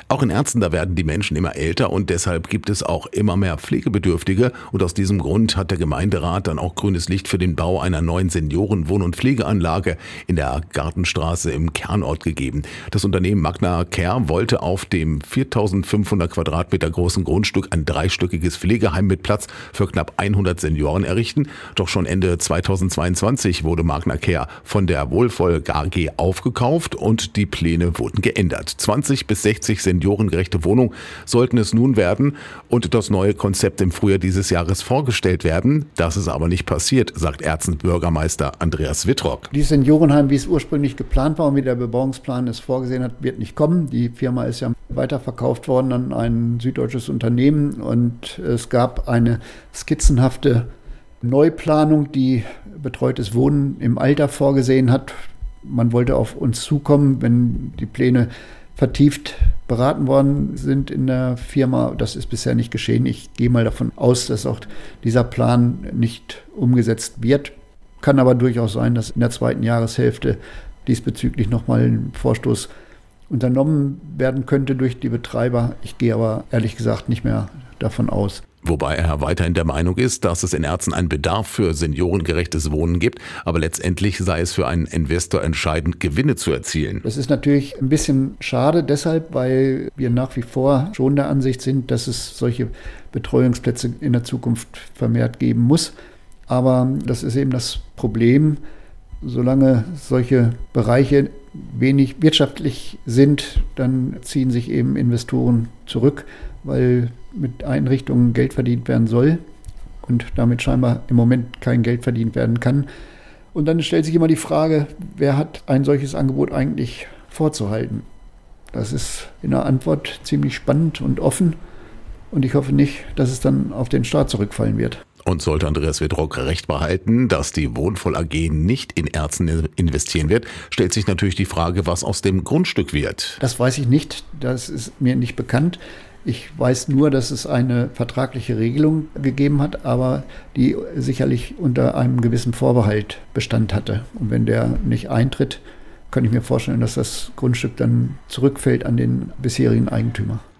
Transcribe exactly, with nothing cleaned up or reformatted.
Auch in Erzen, da werden die Menschen immer älter und deshalb gibt es auch immer mehr Pflegebedürftige. Und aus diesem Grund hat der Gemeinderat dann auch grünes Licht für den Bau einer neuen Seniorenwohn- und Pflegeanlage in der Gartenstraße im Kernort gegeben. Das Unternehmen Magna Care wollte auf dem viertausendfünfhundert Quadratmeter großen Grundstück ein dreistöckiges Pflegeheim mit Platz für knapp hundert Senioren errichten. Doch schon Ende zweitausendzweiundzwanzig wurde Magna Care von der Wohlvoll A G aufgekauft und die Pläne wurden geändert. zwanzig bis sechzig seniorengerechte Wohnungen sollten es nun werden und das neue Konzept im Frühjahr dieses Jahres vorgestellt werden. Das ist aber nicht passiert, sagt Erzens Bürgermeister Andreas Wittrock. Die Seniorenheim, wie es ursprünglich geplant war und wie der Bebauungsplan es vorgesehen hat, wird nicht kommen. Die Firma ist ja weiterverkauft worden an ein süddeutsches Unternehmen und es gab eine skizzenhafte Neuplanung, die betreutes Wohnen im Alter vorgesehen hat. Man wollte auf uns zukommen, wenn die Pläne vertieft beraten worden sind in der Firma. Das ist bisher nicht geschehen. Ich gehe mal davon aus, dass auch dieser Plan nicht umgesetzt wird. Kann aber durchaus sein, dass in der zweiten Jahreshälfte diesbezüglich nochmal ein Vorstoß unternommen werden könnte durch die Betreiber. Ich gehe aber ehrlich gesagt nicht mehr davon aus. Wobei er weiterhin der Meinung ist, dass es in Erzen einen Bedarf für seniorengerechtes Wohnen gibt, aber letztendlich sei es für einen Investor entscheidend, Gewinne zu erzielen. Das ist natürlich ein bisschen schade deshalb, weil wir nach wie vor schon der Ansicht sind, dass es solche Betreuungsplätze in der Zukunft vermehrt geben muss. Aber das ist eben das Problem, solange solche Bereiche wenig wirtschaftlich sind, dann ziehen sich eben Investoren zurück, weil mit Einrichtungen Geld verdient werden soll und damit scheinbar im Moment kein Geld verdient werden kann. Und dann stellt sich immer die Frage, wer hat ein solches Angebot eigentlich vorzuhalten? Das ist in der Antwort ziemlich spannend und offen und ich hoffe nicht, dass es dann auf den Staat zurückfallen wird. Und sollte Andreas Wittrock recht behalten, dass die Wohnvoll A G nicht in Erzen investieren wird, stellt sich natürlich die Frage, was aus dem Grundstück wird. Das weiß ich nicht, das ist mir nicht bekannt. Ich weiß nur, dass es eine vertragliche Regelung gegeben hat, aber die sicherlich unter einem gewissen Vorbehalt Bestand hatte. Und wenn der nicht eintritt, kann ich mir vorstellen, dass das Grundstück dann zurückfällt an den bisherigen Eigentümer.